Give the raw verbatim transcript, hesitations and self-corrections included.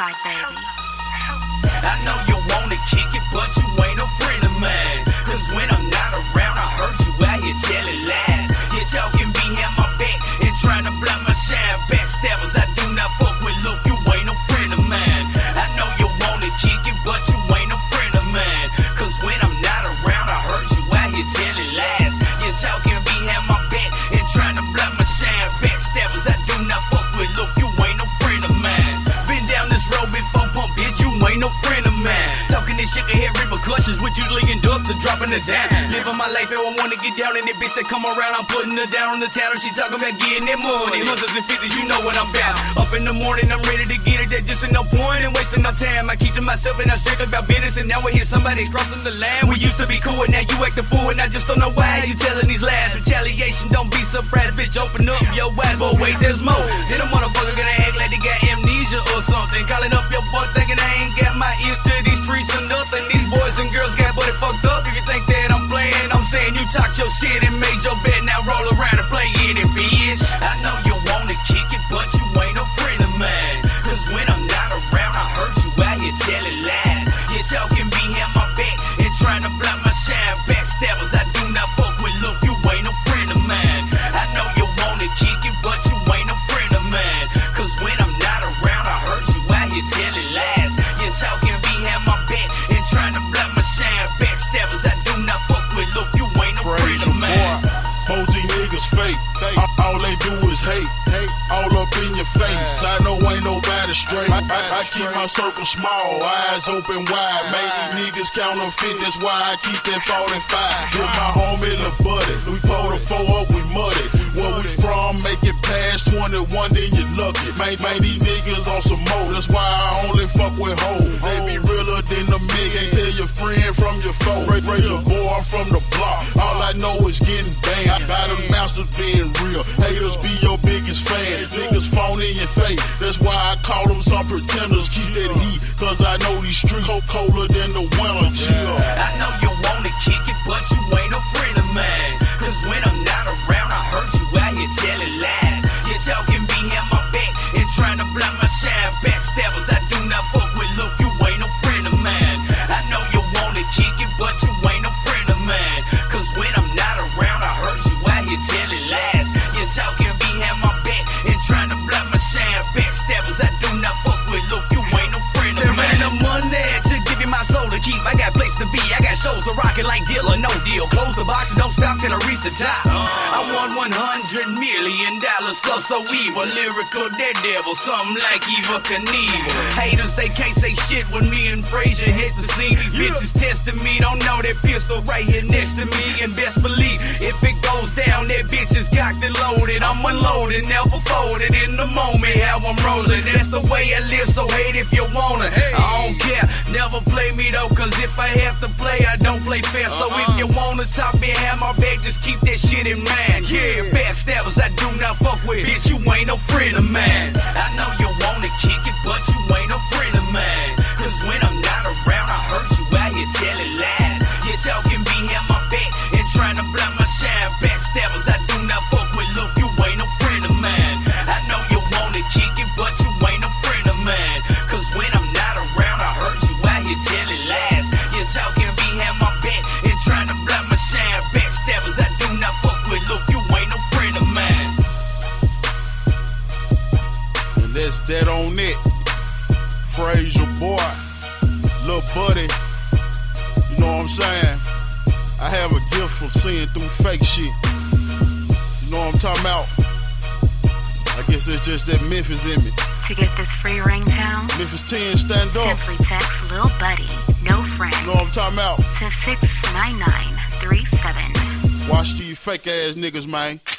Southside, baby. I know you wanna kick it, but you ain't no friend of mine. Cause when I'm not around, I heard you out here telling lies. You're talking behind my back and trying to block my shine. Backstabbers, I do not fuck with. Look, you ain't no friend of mine. I know you wanna kick it, but you ain't no friend of mine. Cause when I'm not around, I heard you out here telling lies. You're talking behind my back and trying to block my shine. Backstabbers, I do not fuck with. Look, you ain't no friend of mine. Been down this road before, pump, bitch, you ain't no friend of mine. Talking this shit can have repercussions, which usually end up to dropping her down. Living my life, and I wanna get down, and that bitch that come around, I'm putting her down on the town, and she talking about getting that money. Hundreds and fifties, you know what I'm about. Up in the morning, I'm ready to get it. That just ain't no point in wasting no time. I keep to myself, and I'm straight about business, and now I hear somebody's crossing the line. We used to be cool, and now you act a fool, and I just don't know why you telling these lies. Retaliation, don't be surprised, bitch. Open up your eyes, but wait, there's more. Then a motherfucker gonna act like they got amnesia or something. Calling up your boy, thinking I ain't got my ears to these streets or nothing. These boys and girls got body fucked up. If you think that I'm playing, I'm saying you talked your shit and made your bed. Now roll around and play it, bitch. I know you wanna kick it, but you ain't no friend of mine. Cause when I'm not around, I heard you out here telling lies. You're talking behind my back and trying to block my shine. Backstabbers, I do not fuck with. Look, you ain't no friend of mine. I know you wanna kick it, but you ain't no friend of mine. Cause when I'm not around, I heard you out here telling lies. You're talking behind my back and trying to block my shine. Backstabbers, I do not fuck with. Look, you ain't no friend of mine. O G niggas fake, all, all they do is hate, hate, all up in your face. I know ain't nobody straight. I, I, I keep my circle small, eyes open wide. Make these niggas counterfeit, that's why I keep that forty-five. With my homie Lil Buddy, we pull the four up, we muddy. Where we from, make it past twenty-one, then you lucky. Man, man, these niggas on some more, that's why I only fuck with hoes. They be realer than the mig, ain't tell your friend from your foe. Break, break your boy from the block, all I know is getting banged. By the masters being real, haters be your biggest fan. Niggas phony and fake, that's why I call them some pretenders. Keep that heat, cause I know these streets cold colder than the winter. Chill. I know you wanna kick it, but you ain't no friend of mine. Cause when I'm not around, I heard you out here telling lies. You're talking behind my back and trying to block my shine. Backstabbers, I do not fuck with. Look, you ain't no friend of mine. I know you wanna kick it, but you ain't no friend of mine. Cause when I'm not around, I heard you out here telling lies. You're talking behind my back and trying to block my shine. Backstabbers, I do not fuck with. Look, you ain't no friend of mine. There ain't no money to give you my soul to keep. I got place to be, I got shows to rock it like deal or no deal. Close the box and don't stop till I reach the top. I won one hundred million dollars, stuff so evil. Lyrical daredevil, something like Eva Knievel. Haters, they can't say shit when me and Frazier hit the scene. These bitches testing me, don't know that pistol right here next to me. And best believe, if it goes down, that bitch is cocked and loaded. I'm unloaded, never folded in the moment how I'm rolling. That's the way I live, so hate if you wanna. I don't care, never play me though, cause if I have to play, I don't play fair. So if you wanna talk behind my back, just keep that shit in mind. Yeah, backstabbers, I do not fuck with. Bitch, you ain't no friend of mine. I know you wanna kick it, but you ain't no friend of mine. Cause when I'm not around, I heard you out here telling lies. You're talking behind my back and trying to block my shine. Backstabbers, I do not fuck with. Look, you ain't no friend of mine. I know you wanna kick it, but you ain't no friend of mine. Cause when I'm not around, I heard you out here telling lies. You're talking behind my back and trying to block my shine. Backstabbers, I do not fuck with. Look, you ain't no friend of mine. And that's that on it. Frazier boy, Lil Buddy. You know what I'm saying? I have a gift for seeing through fake shit. You know what I'm talking about? I guess that's just that Memphis in me. To get this free ringtone, Memphis ten, stand up. simply text Lil Buddy, no friend, You know what I'm talking about? to six nine nine three seven. Watch these fake ass niggas, man.